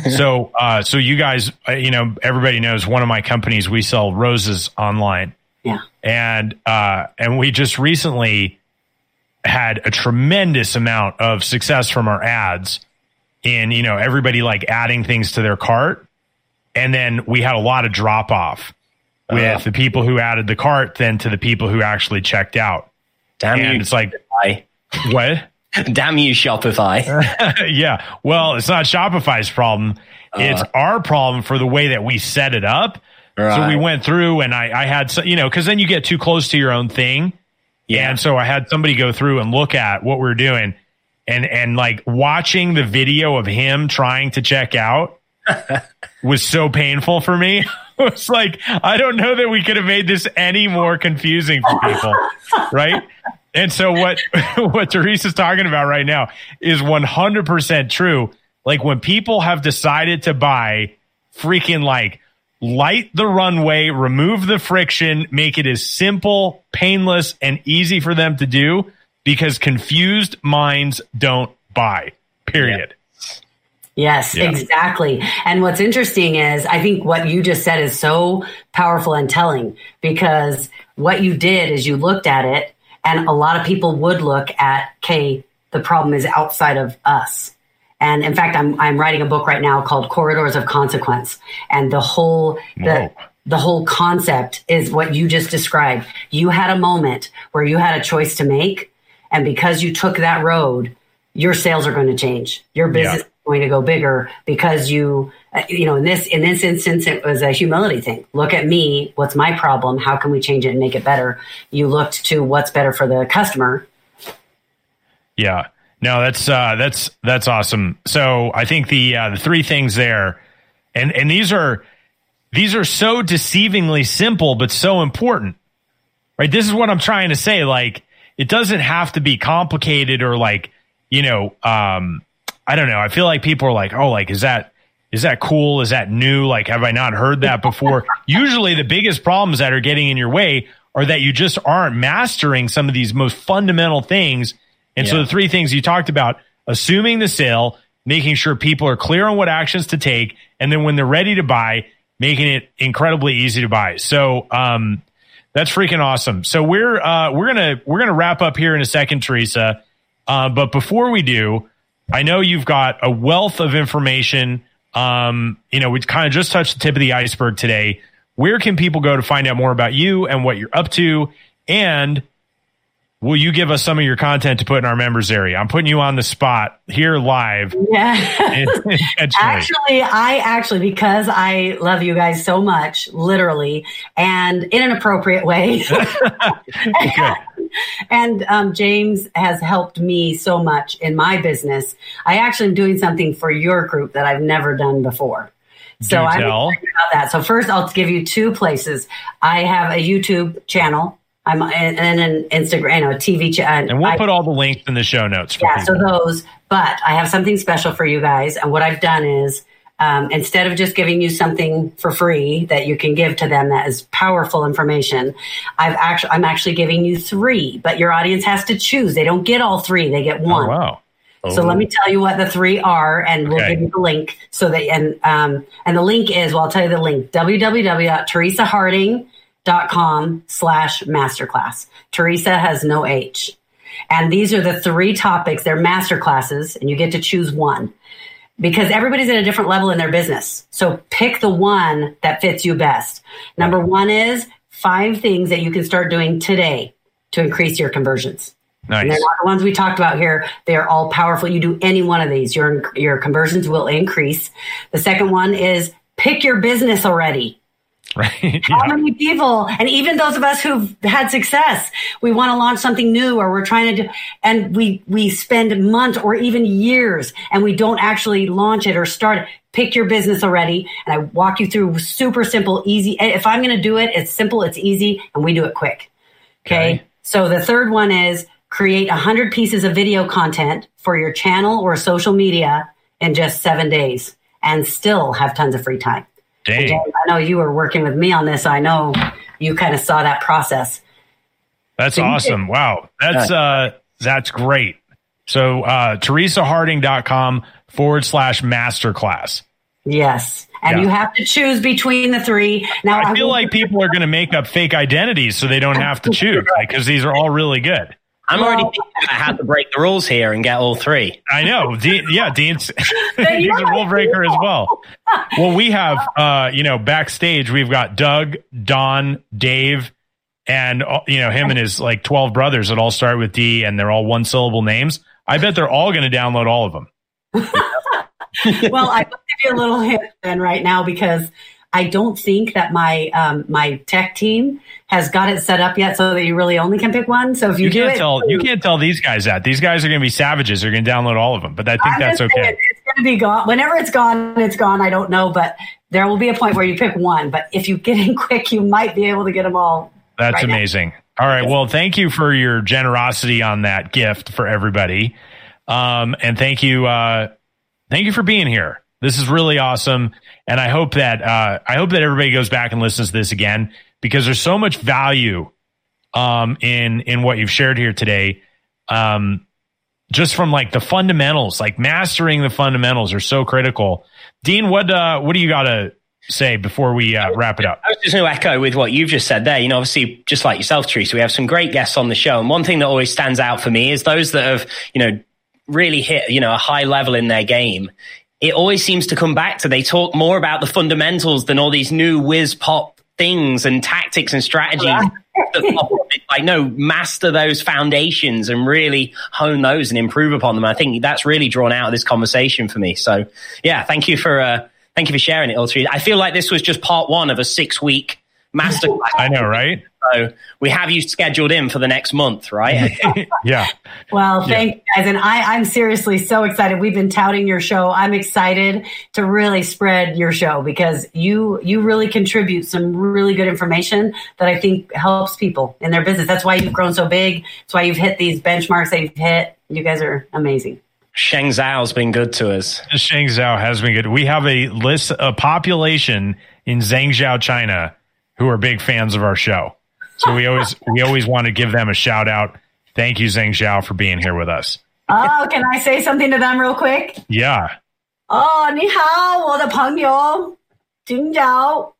so uh, so you guys, you know, everybody knows one of my companies, we sell roses online. Yeah, and uh, and we just recently had a tremendous amount of success from our ads in, you know, everybody like adding things to their cart, and then we had a lot of drop off with uh, the people who added the cart then to the people who actually checked out. Damn and you! It's like. I- What? Damn you, Shopify. Yeah. Well, it's not Shopify's problem. Uh, it's our problem for the way that we set it up. Right. So we went through and I, I had, you know, because then you get too close to your own thing. Yeah. And so I had somebody go through and look at what we're doing, and, and like watching the video of him trying to check out was so painful for me. It was like, I don't know that we could have made this any more confusing for people. Right. And so what what Teresa's talking about right now is one hundred percent true. Like when people have decided to buy, freaking like light the runway, remove the friction, make it as simple, painless, and easy for them to do, because confused minds don't buy, period. Yeah. Yes, yeah. Exactly. And what's interesting is I think what you just said is so powerful and telling, because what you did is you looked at it. And a lot of people would look at, okay, the problem is outside of us. And in fact, I'm I'm writing a book right now called Corridors of Consequence. And the whole the, the whole concept is what you just described. You had a moment where you had a choice to make. And because you took that road, your sales are going to change. Your business yeah. is going to go bigger because you, you know, in this, in this instance, it was a humility thing. Look at me. What's my problem? How can we change it and make it better? You looked to what's better for the customer. Yeah, no, that's, uh, that's, that's awesome. So I think the, uh, the three things there, and, and these are, these are so deceivingly simple, but so important, right? This is what I'm trying to say. Like, it doesn't have to be complicated or like, you know, um, I don't know. I feel like people are like, oh, like, is that, is that cool? Is that new? Like, have I not heard that before? Usually the biggest problems that are getting in your way are that you just aren't mastering some of these most fundamental things. And yeah. so the three things you talked about, assuming the sale, making sure people are clear on what actions to take, and then when they're ready to buy, making it incredibly easy to buy. So, um, that's freaking awesome. So we're, uh, we're going to, we're going to wrap up here in a second, Teresa. Uh, but before we do, I know you've got a wealth of information. Um, you know, we kind of just touched the tip of the iceberg today. Where can people go to find out more about you and what you're up to? And will you give us some of your content to put in our members area? I'm putting you on the spot here live. Yeah. Actually, I actually, because I love you guys so much, literally, and in an appropriate way. Okay. And um, James has helped me so much in my business. I actually am doing something for your group that I've never done before. So I'm excited about that. So first, I'll give you two places. I have a YouTube channel. I'm and, and an Instagram, you know, a T V channel. And we'll I, put all the links in the show notes. For yeah, people. so those. But I have something special for you guys. And what I've done is, um, instead of just giving you something for free that you can give to them that is powerful information, I've actually I'm actually giving you three. But your audience has to choose. They don't get all three. They get one. Oh, wow. Oh. So let me tell you what the three are, and we'll Okay. give you the link. So that and um and the link is, well, I'll tell you the link: www.teresaharding.com slash masterclass. Teresa has no H. And these are the three topics. They're masterclasses, and you get to choose one because everybody's at a different level in their business. So pick the one that fits you best. Number one is five things that you can start doing today to increase your conversions. Nice. And they're not the ones we talked about here. They are all powerful. You do any one of these, your your conversions will increase. The second one is pick your business already. Right. How Yeah. many people, and even those of us who've had success, we want to launch something new, or we're trying to do, and we we spend months or even years, and we don't actually launch it or start it. Pick your business already, and I walk you through super simple, easy. If I'm going to do it, it's simple, it's easy, and we do it quick. Okay. Okay. So the third one is create one hundred pieces of video content for your channel or social media in just seven days and still have tons of free time. Dang. James, I know you were working with me on this. So I know you kind of saw that process. That's So you awesome. did- Wow. That's uh that's great. So uh teresaharding.com forward slash masterclass. Yes. And Yeah. you have to choose between the three. Now I feel will- like people are going to make up fake identities so they don't have to choose, because these are all really good. I'm already thinking about how to break the rules here and get all three. I know. Dean, yeah, Dean's Then he's you're a rule like, breaker as well. Well, we have, uh, you know, backstage, we've got Doug, Don, Dave, and, uh, you know, him and his like twelve brothers that all start with D, and they're all one syllable names. I bet they're all going to download all of them. Well, I will give you a little hint then right now, because I don't think that my um, my tech team has got it set up yet so that you really only can pick one. So if you, You do can't it, tell you can't tell these guys that. These guys are going to be savages. They're going to download all of them. But I think I'm that's just okay. saying, it's going to be gone. Whenever it's gone, it's gone. I don't know, but there will be a point where you pick one. But if you get in quick, you might be able to get them all. That's right now. amazing. All right. Well, thank you for your generosity on that gift for everybody. Um, and thank you, uh, thank you for being here. This is really awesome. And I hope that, uh, I hope that everybody goes back and listens to this again, because there's so much value, um, in, in what you've shared here today. Um, just from like the fundamentals, like mastering the fundamentals are so critical. Dean, what, uh, what do you got to say before we uh, wrap it up? I was just going to echo with what you've just said there. You know, obviously, just like yourself, Teresa, we have some great guests on the show. And one thing that always stands out for me is those that have, you know, really hit, you know, a high level in their game. It always seems to come back to they talk more about the fundamentals than all these new whiz pop things and tactics and strategies. Yeah. that pop up. It's like, no, master those foundations and really hone those and improve upon them. I think that's really drawn out of this conversation for me. So, yeah, thank you for uh, thank you for sharing it all three. I feel like this was just part one of a six week masterclass. I know, right? So we have you scheduled in for the next month, right? Yeah. Well, thank you guys. And I, I'm seriously so excited. We've been touting your show. I'm excited to really spread your show because you you really contribute some really good information that I think helps people in their business. That's why you've grown so big. That's why you've hit these benchmarks that you've hit. You guys are amazing. Sheng Zhao's been good to us. Sheng Zhao has been good. We have a list, a population in Zhangjiao, China, who are big fans of our show. So we always we always want to give them a shout out. Thank you, Zheng Zhao, for being here with us. Oh, can I say something to them real quick? Yeah. Oh, 你好，我的朋友，Jing Zhao.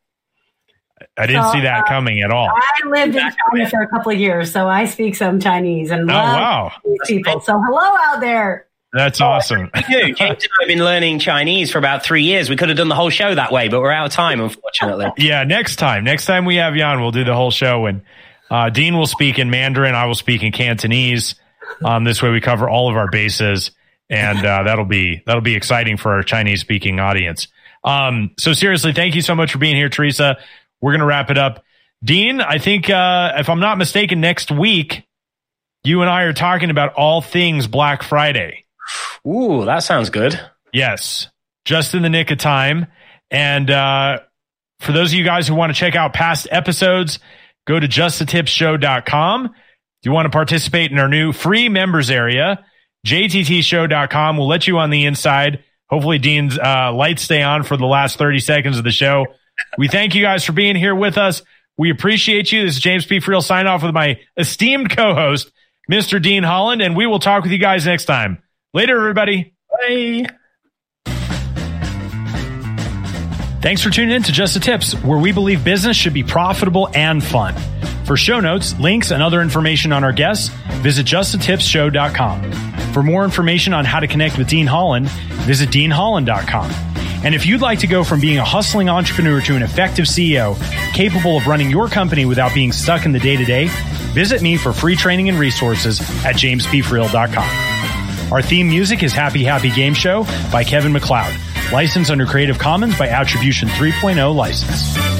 I didn't So, see that uh, coming at all. I lived in China for a couple of years, so I speak some Chinese and Oh, love wow. these people. So hello out there. That's awesome. James and I have been learning Chinese for about three years. We could have done the whole show that way, but we're out of time, unfortunately. Yeah, next time. Next time we have Jan, we'll do the whole show. And uh, Dean will speak in Mandarin. I will speak in Cantonese. Um, this way we cover all of our bases. And uh, that'll be that'll be exciting for our Chinese-speaking audience. Um, so seriously, thank you so much for being here, Teresa. We're going to wrap it up. Dean, I think, uh, if I'm not mistaken, next week, you and I are talking about all things Black Friday. Ooh, that sounds good. Yes, just in the nick of time. And uh, for those of you guys who want to check out past episodes, go to just the tips show dot com. If you want to participate in our new free members area, j t t show dot com will let you on the inside. Hopefully Dean's uh, lights stay on for the last thirty seconds of the show. We thank you guys for being here with us. We appreciate you. This is James P. Friel sign off with my esteemed co-host, Mister Dean Holland, and we will talk with you guys next time. Later, everybody. Bye. Thanks for tuning in to Just the Tips, where we believe business should be profitable and fun. For show notes, links, and other information on our guests, visit just the tips show dot com. For more information on how to connect with Dean Holland, visit dean holland dot com. And if you'd like to go from being a hustling entrepreneur to an effective C E O, capable of running your company without being stuck in the day-to-day, visit me for free training and resources at james p friel dot com. Our theme music is Happy Happy Game Show by Kevin MacLeod, licensed under Creative Commons by Attribution three point oh license.